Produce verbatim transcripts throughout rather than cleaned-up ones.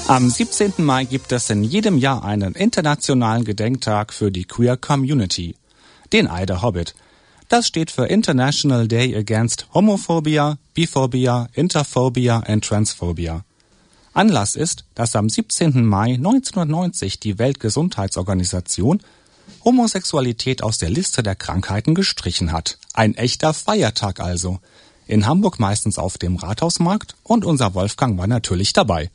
Am siebzehnten Mai gibt es in jedem Jahr einen internationalen Gedenktag für die Queer Community, den Ei der Hobbit. Das steht für International Day Against Homophobia, Biphobia, Interphobia and Transphobia. Anlass ist, dass am siebzehnten Mai neunzehnhundertneunzig die Weltgesundheitsorganisation Homosexualität aus der Liste der Krankheiten gestrichen hat. Ein echter Feiertag also. In Hamburg meistens auf dem Rathausmarkt und unser Wolfgang war natürlich dabei.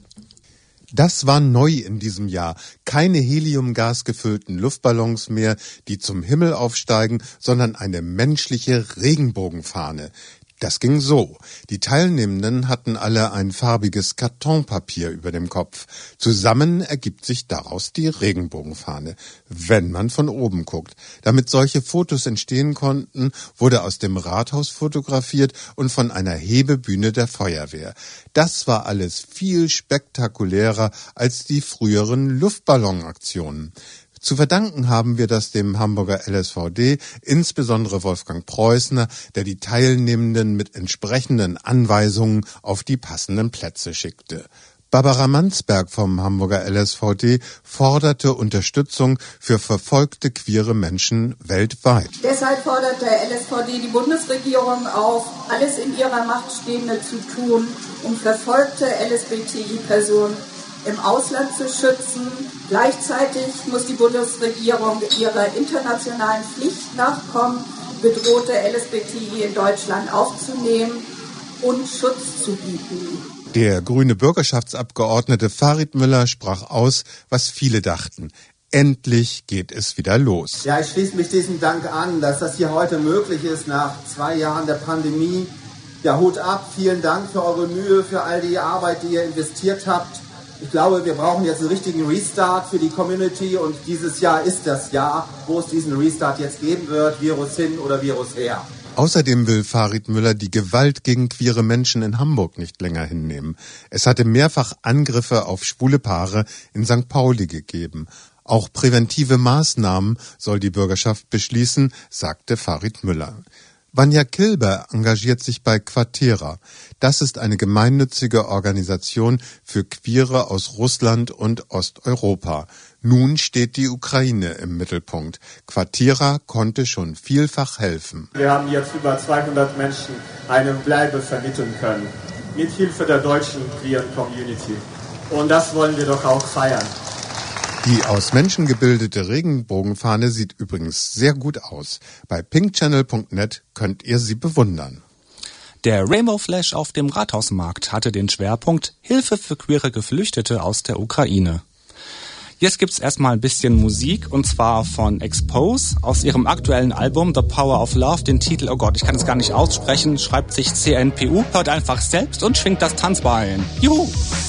Das war neu in diesem Jahr. Keine heliumgasgefüllten Luftballons mehr, die zum Himmel aufsteigen, sondern eine menschliche Regenbogenfahne. Das ging so. Die Teilnehmenden hatten alle ein farbiges Kartonpapier über dem Kopf. Zusammen ergibt sich daraus die Regenbogenfahne, wenn man von oben guckt. Damit solche Fotos entstehen konnten, wurde aus dem Rathaus fotografiert und von einer Hebebühne der Feuerwehr. Das war alles viel spektakulärer als die früheren Luftballonaktionen. Zu verdanken haben wir das dem Hamburger L S V D, insbesondere Wolfgang Preußner, der die Teilnehmenden mit entsprechenden Anweisungen auf die passenden Plätze schickte. Barbara Mansberg vom Hamburger L S V D forderte Unterstützung für verfolgte queere Menschen weltweit. Deshalb fordert der L S V D die Bundesregierung auf, alles in ihrer Macht Stehende zu tun, um verfolgte L S B T I-Personen im Ausland zu schützen. Gleichzeitig muss die Bundesregierung ihrer internationalen Pflicht nachkommen, bedrohte L S B T I in Deutschland aufzunehmen und Schutz zu bieten. Der grüne Bürgerschaftsabgeordnete Farid Müller sprach aus, was viele dachten. Endlich geht es wieder los. Ja, ich schließe mich diesem Dank an, dass das hier heute möglich ist nach zwei Jahren der Pandemie. Ja, Hut ab, vielen Dank für eure Mühe, für all die Arbeit, die ihr investiert habt. Ich glaube, wir brauchen jetzt einen richtigen Restart für die Community und dieses Jahr ist das Jahr, wo es diesen Restart jetzt geben wird, Virus hin oder Virus her. Außerdem will Farid Müller die Gewalt gegen queere Menschen in Hamburg nicht länger hinnehmen. Es hatte mehrfach Angriffe auf schwule Paare in Sankt Pauli gegeben. Auch präventive Maßnahmen soll die Bürgerschaft beschließen, sagte Farid Müller. Vanja Kilber engagiert sich bei Quatera. Das ist eine gemeinnützige Organisation für Queere aus Russland und Osteuropa. Nun steht die Ukraine im Mittelpunkt. Quatera konnte schon vielfach helfen. Wir haben jetzt über zweihundert Menschen eine Bleibe vermitteln können, mit Hilfe der deutschen queeren Community. Und das wollen wir doch auch feiern. Die aus Menschen gebildete Regenbogenfahne sieht übrigens sehr gut aus. Bei pinkchannel punkt net könnt ihr sie bewundern. Der Rainbow Flash auf dem Rathausmarkt hatte den Schwerpunkt Hilfe für queere Geflüchtete aus der Ukraine. Jetzt gibt's erstmal ein bisschen Musik, und zwar von Expose aus ihrem aktuellen Album The Power of Love, den Titel, oh Gott, ich kann es gar nicht aussprechen, schreibt sich C N P U, hört einfach selbst und schwingt das Tanzbein. Juhu!